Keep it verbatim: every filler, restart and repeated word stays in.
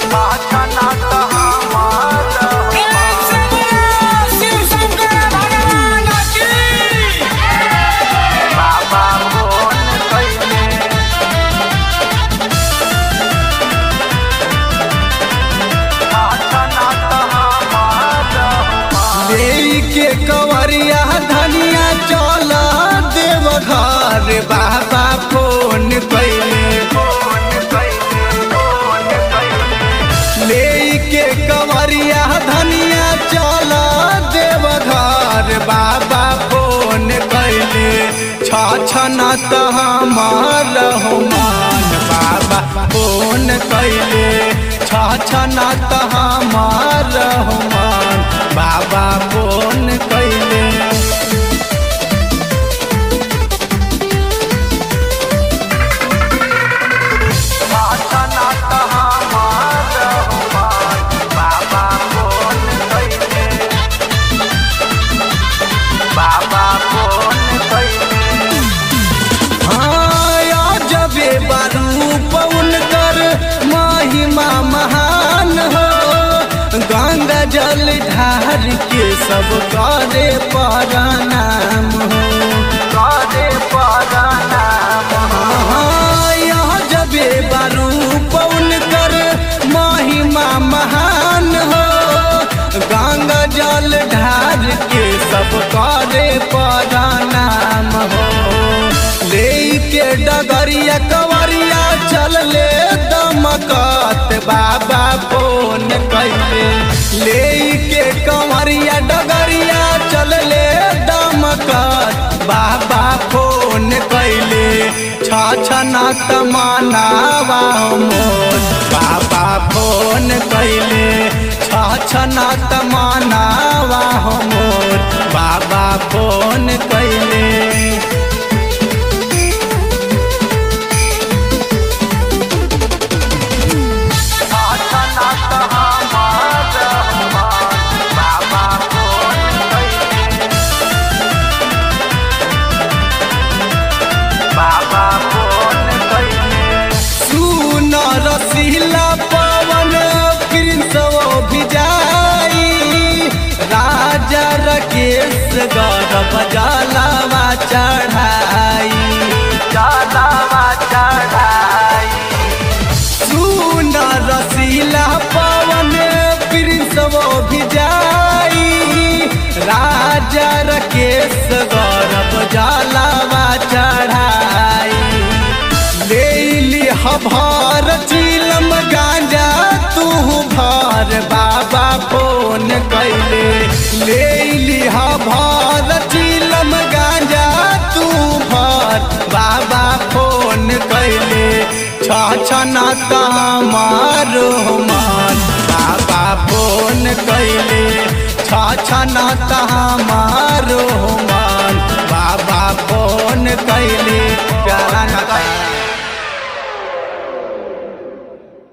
के कवरिया धनिया चल देव घर बाबा फोन कैले ले के कवरिया धनिया चल देव घर बाबा फोन कैले छछना त हमार मान बाबा फोन कैले छछना त हमार मान बाबा फोन कैले महान हो गंगा जल ढार के सब करे प्रणाम हो करे प्रणाम यह जबे बारू पौन कर महिमा महान हो गंगा जल ढार के सब करे प्रणाम हो ले के डगरिया कवरिया चल ले दमकत बाबा फोन कैले ले के कंवरिया डगरिया चल ले दमकत बाबा फोन कैले छछना त मनावा मोर बाबा फोन कैले छछना त मनावा मोर बाबा फोन कैले रसीला पवन प्रिंस भी जाई राजा रकेश गौरव जलावा चढ़ाई जलावा चढ़ाई सुन रसीला पवन प्रिंस भी जाई राजा रकेश गौरव जलावा चढ़ाई ले ली भर चिलम गांजा तू भर बाबा फोन कैले ले लिहा भर चिलम गांजा तू भर बाबा फोन कैले छछना त हमारो मान बाबा फोन कैले छछना त हमारो